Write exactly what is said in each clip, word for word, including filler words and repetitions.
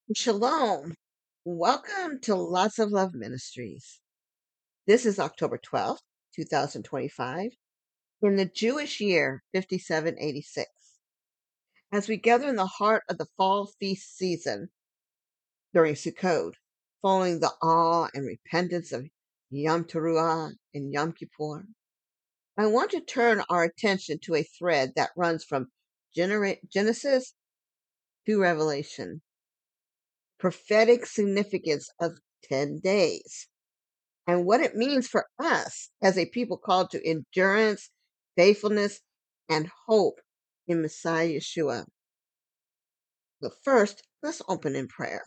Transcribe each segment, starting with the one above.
Shalom. Welcome to Lots of Love Ministries. This is October twelfth, two thousand twenty-five, in the Jewish year fifty-seven eighty-six. As we gather in the heart of the fall feast season during Sukkot, following the awe and repentance of Yom Teruah and Yom Kippur, I want to turn our attention to a thread that runs from Genera- Genesis to Revelation. Prophetic significance of ten days. And what it means for us as a people called to endurance, faithfulness, and hope in Messiah Yeshua. But first, let's open in prayer.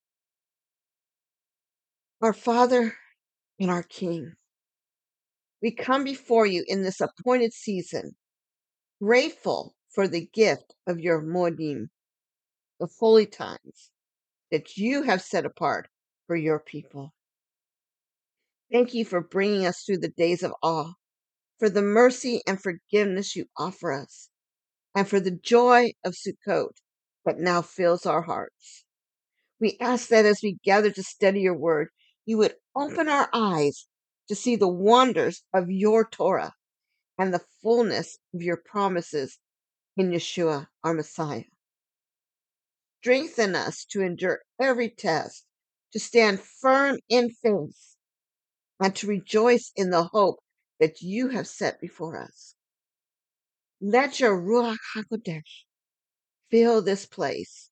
Our Father and our King, we come before you in this appointed season, grateful for the gift of your Moedim, the holy times that you have set apart for your people. Thank you for bringing us through the days of awe, for the mercy and forgiveness you offer us, and for the joy of Sukkot that now fills our hearts. We ask that as we gather to study your word, you would open our eyes to see the wonders of your Torah and the fullness of your promises in Yeshua, our Messiah. Strengthen us to endure every test, to stand firm in faith, and to rejoice in the hope that you have set before us. Let your Ruach HaKodesh fill this place.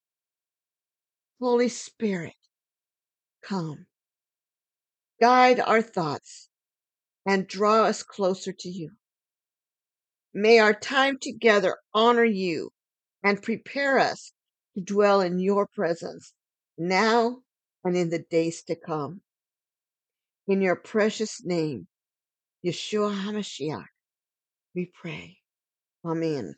Holy Spirit, come. Guide our thoughts and draw us closer to you. May our time together honor you and prepare us to dwell in your presence now and in the days to come. In your precious name, Yeshua HaMashiach, we pray. Amen.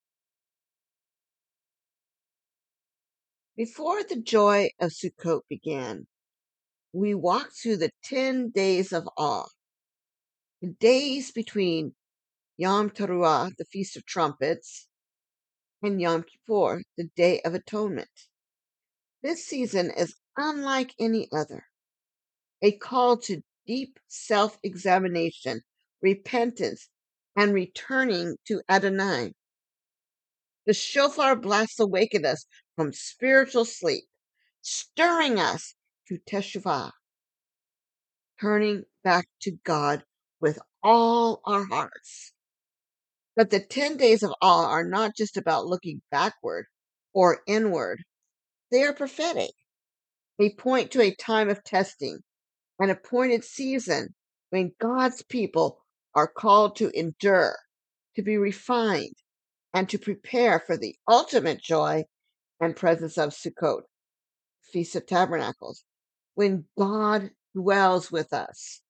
Before the joy of Sukkot began, we walked through the ten days of awe, the days between Yom Teruah, the Feast of Trumpets, and Yom Kippur, the Day of Atonement. This season is unlike any other, a call to deep self-examination, repentance, and returning to Adonai. The shofar blasts awaken us from spiritual sleep, stirring us to teshuvah, turning back to God with all our hearts. But the ten days of awe are not just about looking backward or inward. They are prophetic. They point to a time of testing, an appointed season when God's people are called to endure, to be refined, and to prepare for the ultimate joy and presence of Sukkot, Feast of Tabernacles, when God dwells with us.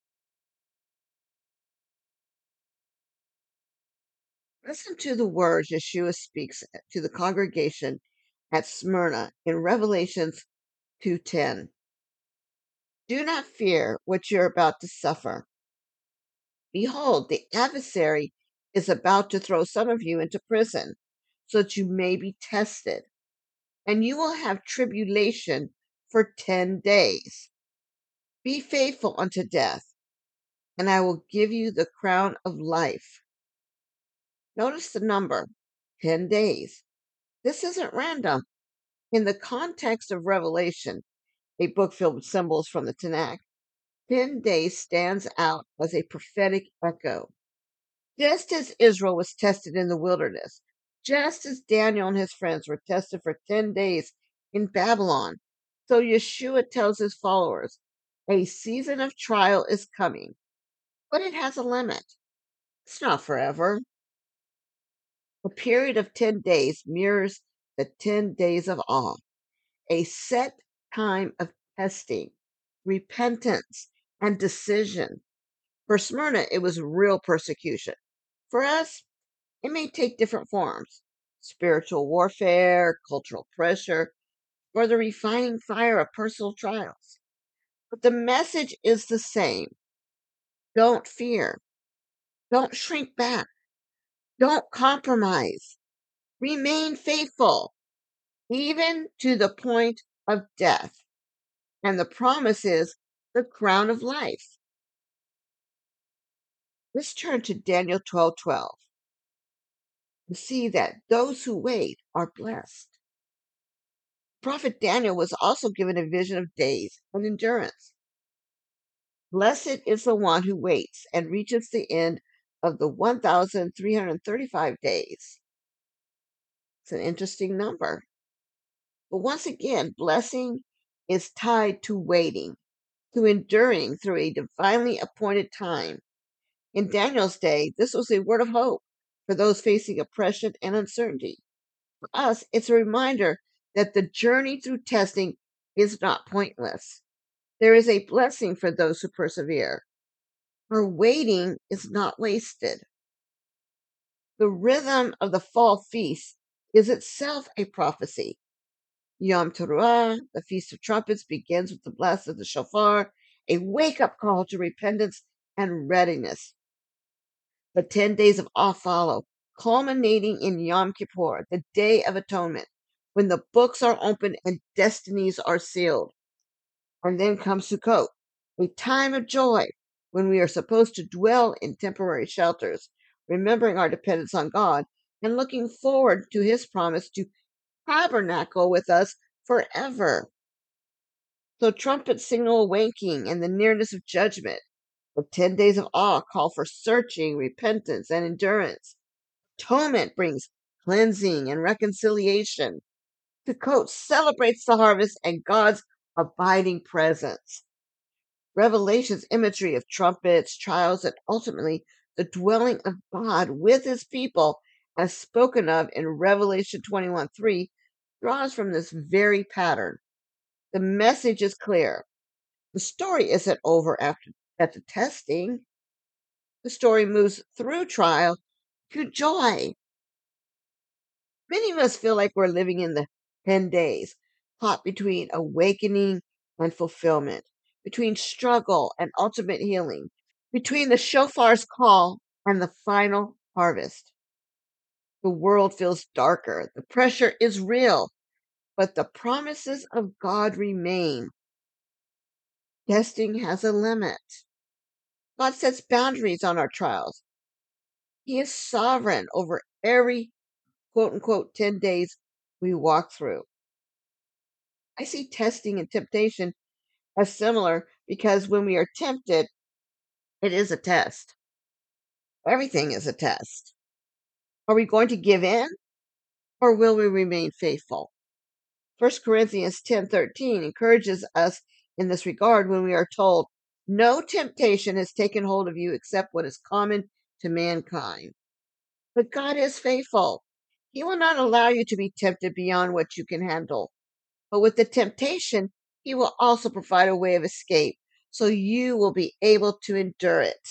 Listen to the words Yeshua speaks to the congregation at Smyrna in Revelations two ten. Do not fear what you're about to suffer. Behold, the adversary is about to throw some of you into prison, so that you may be tested, and you will have tribulation for ten days. Be faithful unto death, and I will give you the crown of life. Notice the number, ten days. This isn't random. In the context of Revelation, a book filled with symbols from the Tanakh, ten days stands out as a prophetic echo. Just as Israel was tested in the wilderness, just as Daniel and his friends were tested for ten days in Babylon, so Yeshua tells his followers, a season of trial is coming, but it has a limit. It's not forever. The period of ten days mirrors the ten days of awe, a set time of testing, repentance, and decision. For Smyrna, it was real persecution. For us, it may take different forms: spiritual warfare, cultural pressure, or the refining fire of personal trials. But the message is the same. Don't fear. Don't shrink back. Don't compromise. Remain faithful, even to the point of death, and the promise is the crown of life. Let's turn to Daniel twelve twelve to see that those who wait are blessed. Prophet Daniel was also given a vision of days and endurance. Blessed is the one who waits and reaches the end of the one thousand three hundred thirty-five days. It's an interesting number. But once again, blessing is tied to waiting, to enduring through a divinely appointed time. In Daniel's day, this was a word of hope for those facing oppression and uncertainty. For us, it's a reminder that the journey through testing is not pointless. There is a blessing for those who persevere. Our waiting is not wasted. The rhythm of the fall feast is itself a prophecy. Yom Teruah, the Feast of Trumpets, begins with the blast of the shofar, a wake-up call to repentance and readiness. The ten days of awe follow, culminating in Yom Kippur, the Day of Atonement, when the books are opened and destinies are sealed. And then comes Sukkot, a time of joy when we are supposed to dwell in temporary shelters, remembering our dependence on God and looking forward to his promise to tabernacle with us forever. So trumpets signal awakening and the nearness of judgment. The ten days of awe call for searching, repentance, and endurance. Atonement brings cleansing and reconciliation. Sukkot celebrates the harvest and God's abiding presence. Revelation's imagery of trumpets, trials, and ultimately the dwelling of God with his people, as spoken of in Revelation twenty-one three, draws from this very pattern. The message is clear. The story isn't over after at the testing. The story moves through trial to joy. Many of us feel like we're living in the ten days, caught between awakening and fulfillment, between struggle and ultimate healing, between the shofar's call and the final harvest. The world feels darker, the pressure is real, but the promises of God remain. Testing has a limit. God sets boundaries on our trials. He is sovereign over every quote unquote ten days we walk through. I see testing and temptation as similar because when we are tempted, it is a test. Everything is a test. Are we going to give in or will we remain faithful? First Corinthians ten thirteen encourages us in this regard when we are told, no temptation has taken hold of you except what is common to mankind. But God is faithful. He will not allow you to be tempted beyond what you can handle. But with the temptation, he will also provide a way of escape so you will be able to endure it.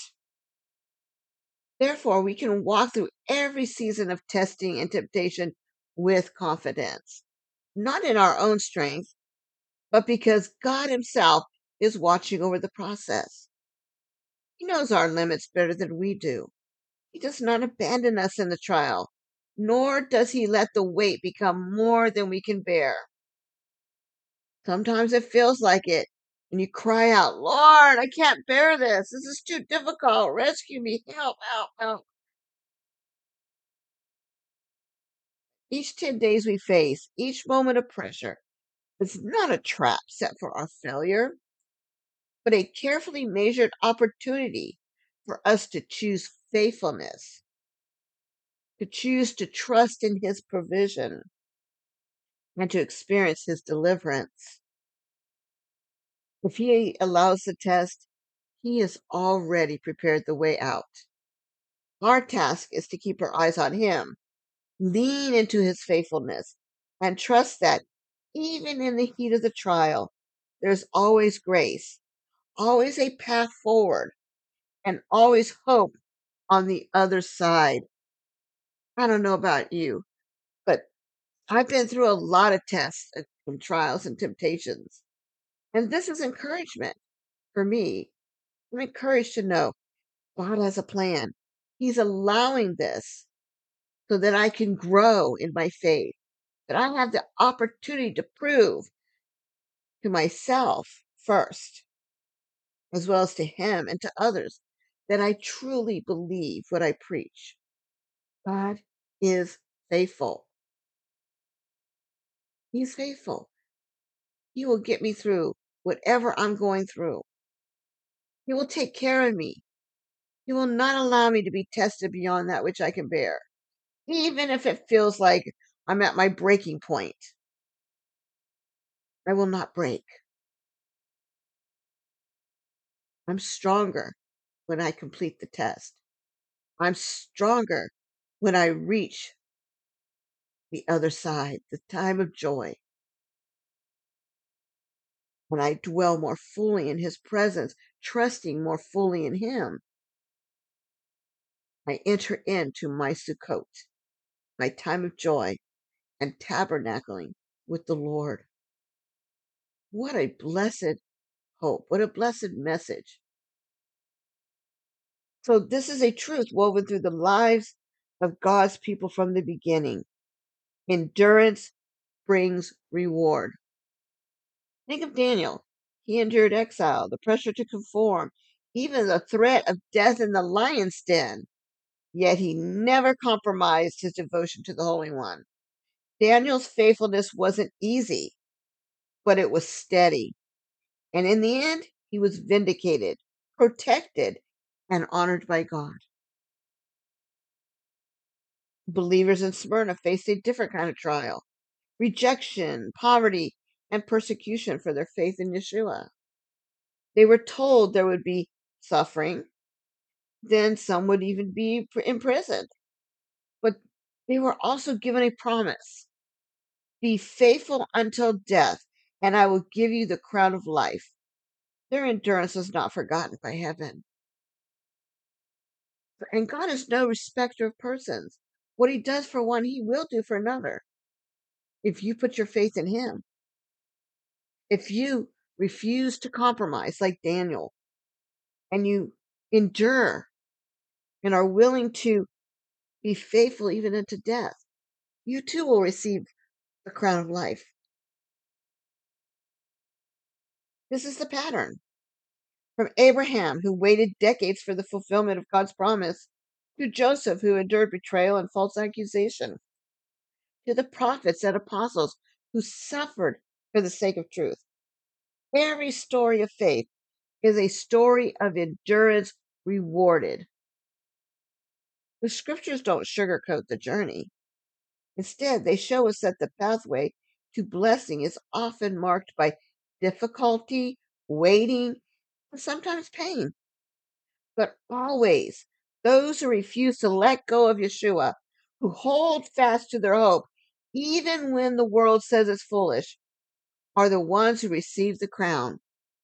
Therefore, we can walk through every season of testing and temptation with confidence, not in our own strength, but because God himself is watching over the process. He knows our limits better than we do. He does not abandon us in the trial, nor does he let the weight become more than we can bear. Sometimes it feels like it, and you cry out, Lord, I can't bear this. This is too difficult. Rescue me. Help, help, help. Each ten days we face, each moment of pressure, is not a trap set for our failure, but a carefully measured opportunity for us to choose faithfulness, to choose to trust in his provision, and to experience his deliverance. If he allows the test, he has already prepared the way out. Our task is to keep our eyes on him, lean into his faithfulness, and trust that even in the heat of the trial, there's always grace, always a path forward, and always hope on the other side. I don't know about you, but I've been through a lot of tests and trials and temptations. And this is encouragement for me. I'm encouraged to know God has a plan. He's allowing this so that I can grow in my faith, that I have the opportunity to prove to myself first, as well as to him and to others, that I truly believe what I preach. God is faithful. He's faithful. He will get me through whatever I'm going through. He will take care of me. He will not allow me to be tested beyond that which I can bear, even if it feels like I'm at my breaking point. I will not break. I'm stronger when I complete the test. I'm stronger when I reach the other side, the time of joy, when I dwell more fully in his presence, trusting more fully in him. I enter into my Sukkot, my time of joy, and tabernacling with the Lord. What a blessed hope. What a blessed message. So, this is a truth woven through the lives of God's people from the beginning. Endurance brings reward. Think of Daniel. He endured exile, the pressure to conform, even the threat of death in the lion's den. Yet he never compromised his devotion to the Holy One. Daniel's faithfulness wasn't easy, but it was steady. And in the end, he was vindicated, protected, and honored by God. Believers in Smyrna faced a different kind of trial: rejection, poverty, and persecution for their faith in Yeshua. They were told there would be suffering, then some would even be imprisoned. But they were also given a promise: be faithful until death, and I will give you the crown of life. Their endurance was not forgotten by heaven. And God is no respecter of persons. What he does for one, he will do for another. If you put your faith in him, if you refuse to compromise like Daniel, and you endure and are willing to be faithful even unto death, you too will receive the crown of life. This is the pattern. From Abraham, who waited decades for the fulfillment of God's promise, to Joseph, who endured betrayal and false accusation, to the prophets and apostles who suffered for the sake of truth. Every story of faith is a story of endurance rewarded. The scriptures don't sugarcoat the journey. Instead, they show us that the pathway to blessing is often marked by difficulty, waiting, and sometimes pain. But always, those who refuse to let go of Yeshua, who hold fast to their hope, even when the world says it's foolish, are the ones who receive the crown.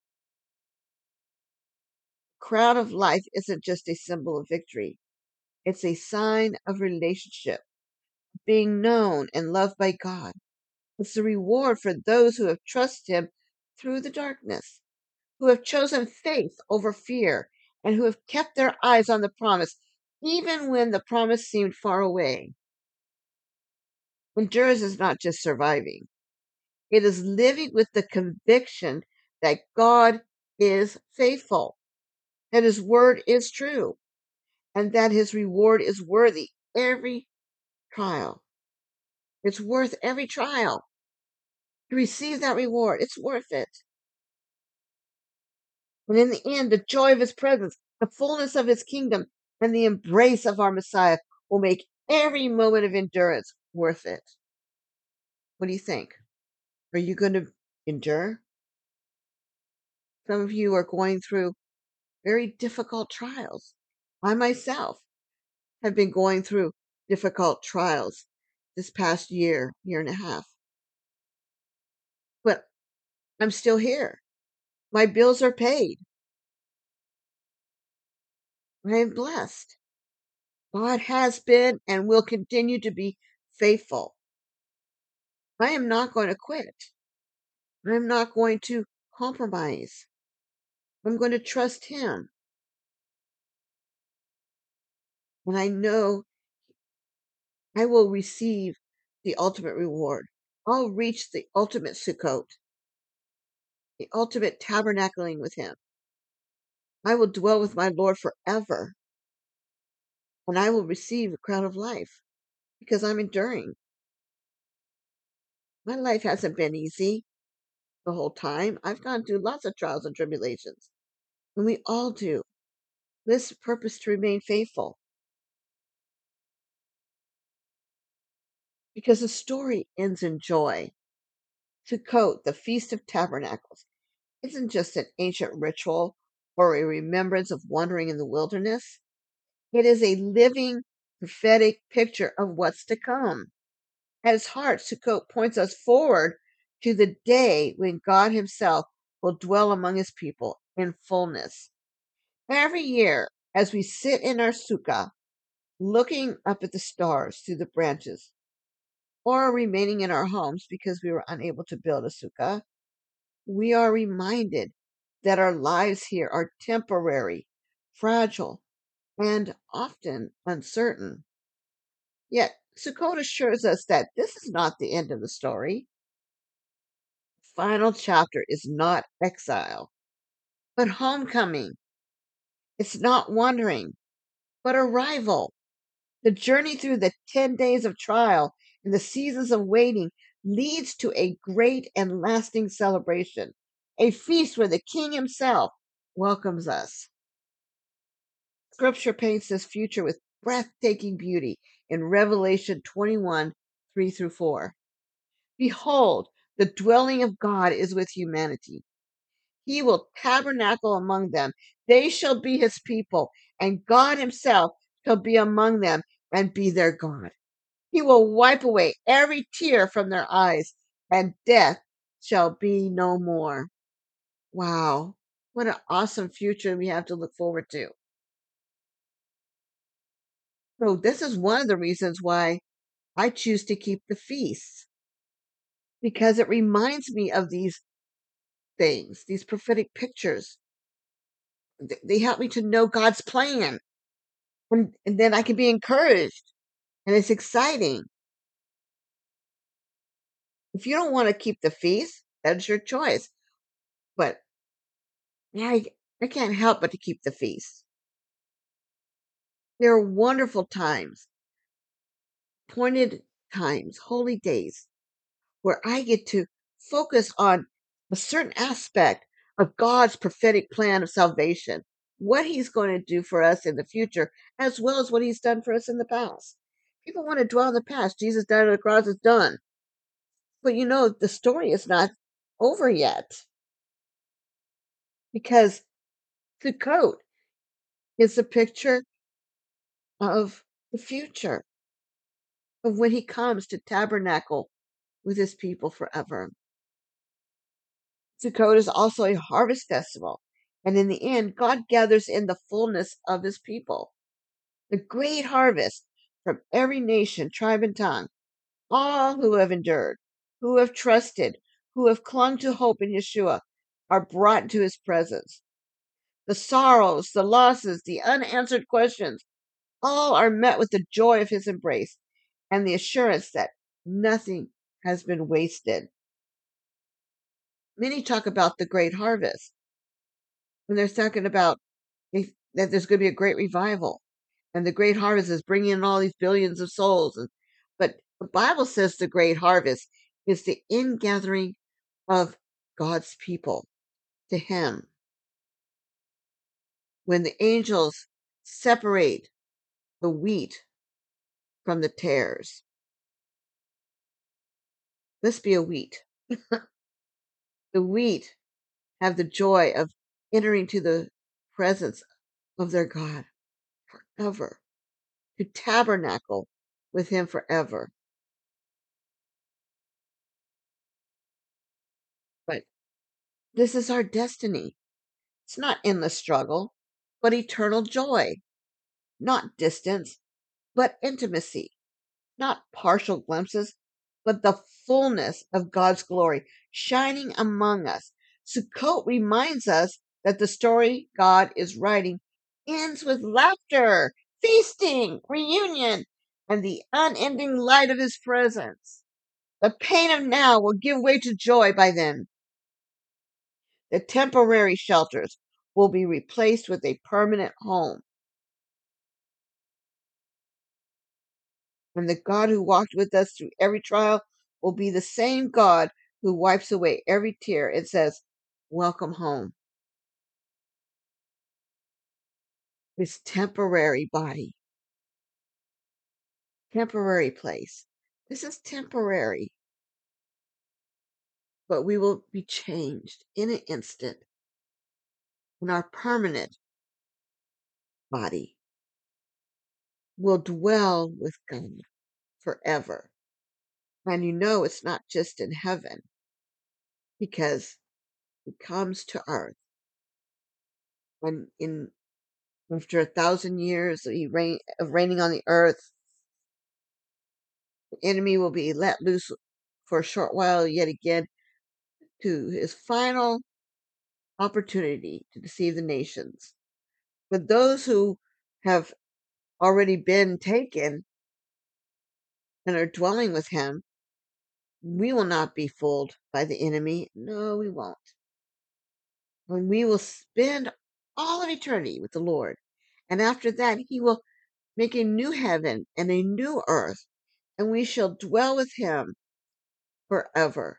Crown of life isn't just a symbol of victory. It's a sign of relationship, being known and loved by God. It's the reward for those who have trusted him through the darkness, who have chosen faith over fear, and who have kept their eyes on the promise, even when the promise seemed far away. Endurance is not just surviving. It is living with the conviction that God is faithful, that his word is true, and that his reward is worthy every trial. It's worth every trial. To receive that reward, it's worth it. And in the end, the joy of his presence, the fullness of his kingdom, and the embrace of our Messiah will make every moment of endurance worth it. What do you think? Are you going to endure? Some of you are going through very difficult trials. I myself have been going through difficult trials this past year, year and a half. But I'm still here. My bills are paid. I am blessed. God has been and will continue to be faithful. I am not going to quit. I'm not going to compromise. I'm going to trust him. And I know I will receive the ultimate reward. I'll reach the ultimate Sukkot. the ultimate tabernacling with him. I will dwell with my Lord forever, and I will receive the crown of life because I'm enduring. My life hasn't been easy the whole time. I've gone through lots of trials and tribulations, and we all do. This purpose to remain faithful because the story ends in joy. Sukkot, the Feast of Tabernacles, isn't just an ancient ritual or a remembrance of wandering in the wilderness. It is a living, prophetic picture of what's to come. At its heart, Sukkot points us forward to the day when God Himself will dwell among His people in fullness. Every year, as we sit in our sukkah, looking up at the stars through the branches, or remaining in our homes because we were unable to build a sukkah, we are reminded that our lives here are temporary, fragile, and often uncertain. Yet, Sukkot assures us that this is not the end of the story. The final chapter is not exile, but homecoming. It's not wandering, but arrival. The journey through the ten days of trial and the seasons of waiting leads to a great and lasting celebration, a feast where the King Himself welcomes us. Scripture paints this future with breathtaking beauty in Revelation twenty-one three through four. Behold, the dwelling of God is with humanity. He will tabernacle among them. They shall be His people, and God Himself shall be among them and be their God. He will wipe away every tear from their eyes, and death shall be no more. Wow, what an awesome future we have to look forward to. So, this is one of the reasons why I choose to keep the feasts, because it reminds me of these things, these prophetic pictures. Th- They help me to know God's plan, and, and then I can be encouraged, and it's exciting. If you don't want to keep the feast, that's your choice. But I, I can't help but to keep the feast. There are wonderful times, pointed times, holy days, where I get to focus on a certain aspect of God's prophetic plan of salvation, what He's going to do for us in the future, as well as what He's done for us in the past. People want to dwell in the past. Jesus died on the cross, it's done. But you know, the story is not over yet because Sukkot is a picture of the future, of when He comes to tabernacle with His people forever. Sukkot is also a harvest festival, and in the end, God gathers in the fullness of His people. The great harvest from every nation, tribe, and tongue, all who have endured, who have trusted, who have clung to hope in Yeshua, are brought into His presence. The sorrows, the losses, the unanswered questions, all are met with the joy of His embrace and the assurance that nothing has been wasted. Many talk about the great harvest when they're talking about if, that there's going to be a great revival and the great harvest is bringing in all these billions of souls. And, but the Bible says the great harvest is the ingathering of God's people to Him. When the angels separate the wheat from the tares. Let's be a wheat. The wheat have the joy of entering to the presence of their God forever, to tabernacle with Him forever. But this is our destiny. It's not endless struggle, but eternal joy. Not distance, but intimacy. Not partial glimpses, but the fullness of God's glory shining among us. Sukkot reminds us that the story God is writing ends with laughter, feasting, reunion, and the unending light of His presence. The pain of now will give way to joy by then. The temporary shelters will be replaced with a permanent home. And the God who walked with us through every trial will be the same God who wipes away every tear and says, "Welcome home." This temporary body, temporary place. This is temporary, but we will be changed in an instant in our permanent body. Will dwell with God forever. And you know it's not just in heaven because he comes to earth. And in after a thousand years he reign, of reigning on the earth, the enemy will be let loose for a short while yet again to his final opportunity to deceive the nations. But those who have already been taken and are dwelling with him, we will not be fooled by the enemy. No, we won't. When we will spend all of eternity with the Lord. And after that, he will make a new heaven and a new earth, and we shall dwell with him forever.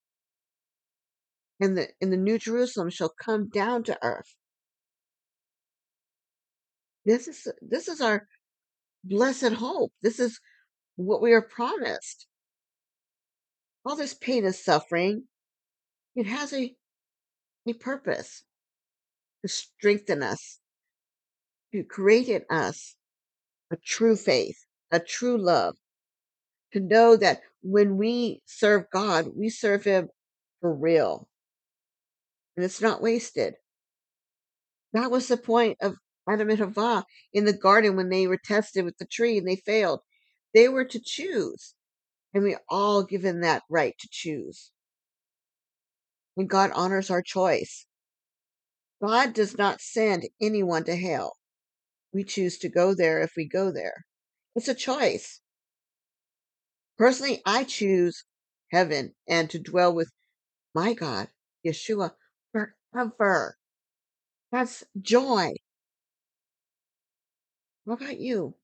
And the, and the new Jerusalem shall come down to earth. This is this is our blessed hope. This is what we are promised. All this pain and suffering, it has a, a purpose to strengthen us, to create in us a true faith, a true love, to know that when we serve God, we serve him for real. And it's not wasted. That was the point of Adam and Havah in the garden when they were tested with the tree and they failed. They were to choose. And we all given that right to choose. And God honors our choice. God does not send anyone to hell. We choose to go there if we go there. It's a choice. Personally, I choose heaven and to dwell with my God, Yeshua, forever. That's joy. What about you?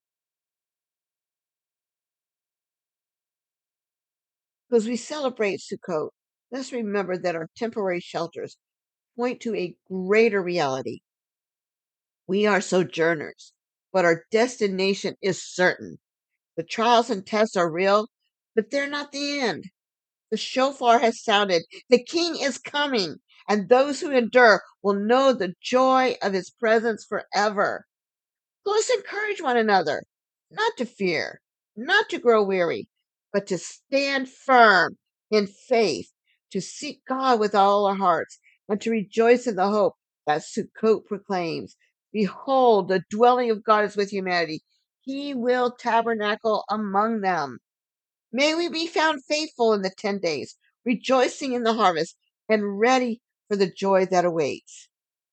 As we celebrate Sukkot, let's remember that our temporary shelters point to a greater reality. We are sojourners, but our destination is certain. The trials and tests are real, but they're not the end. The shofar has sounded. The king is coming, and those who endure will know the joy of his presence forever. So let's encourage one another, not to fear, not to grow weary, but to stand firm in faith, to seek God with all our hearts, and to rejoice in the hope that Sukkot proclaims. Behold, the dwelling of God is with humanity. He will tabernacle among them. May we be found faithful in the ten days, rejoicing in the harvest, and ready for the joy that awaits.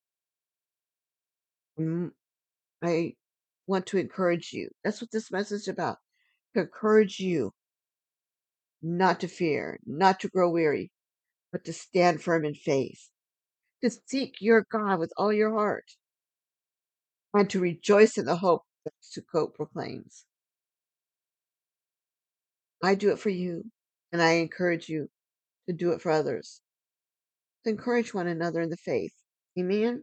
Mm, I want to encourage you. That's what this message is about. To encourage you not to fear, not to grow weary, but to stand firm in faith, to seek your God with all your heart, and to rejoice in the hope that Sukkot proclaims. I do it for you, and I encourage you to do it for others. To encourage one another in the faith. Amen?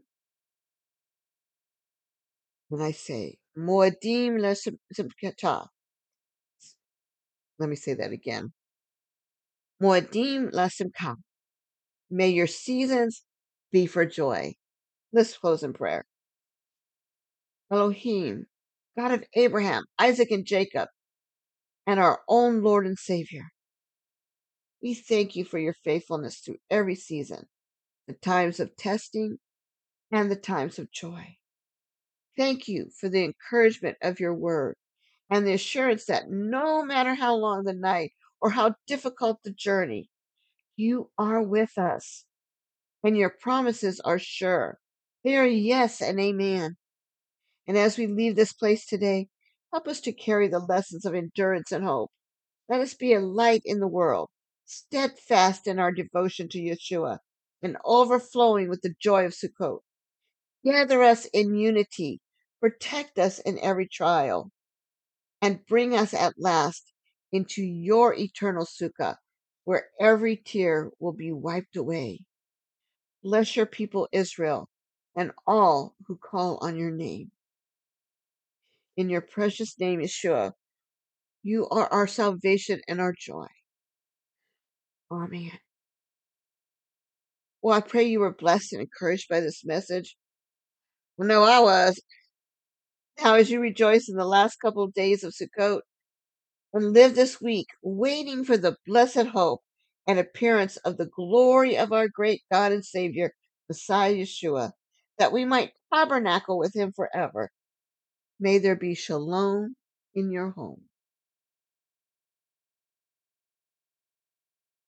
When I say, Moedim lesimkata. Let me say that again. Moedim lesimka. May your seasons be for joy. Let's close in prayer. Elohim, God of Abraham, Isaac, and Jacob, and our own Lord and Savior, we thank you for your faithfulness through every season, the times of testing and the times of joy. Thank you for the encouragement of your word and the assurance that no matter how long the night or how difficult the journey, you are with us and your promises are sure. They are yes and amen. And as we leave this place today, help us to carry the lessons of endurance and hope. Let us be a light in the world, steadfast in our devotion to Yeshua, and overflowing with the joy of Sukkot. Gather us in unity, protect us in every trial, and bring us at last into your eternal Sukkah, where every tear will be wiped away. Bless your people Israel and all who call on your name. In your precious name, Yeshua, you are our salvation and our joy. Amen. Well, I pray you were blessed and encouraged by this message. Well, no, I was. Now, as you rejoice in the last couple of days of Sukkot and live this week waiting for the blessed hope and appearance of the glory of our great God and Savior, Messiah Yeshua, that we might tabernacle with him forever. May there be shalom in your home.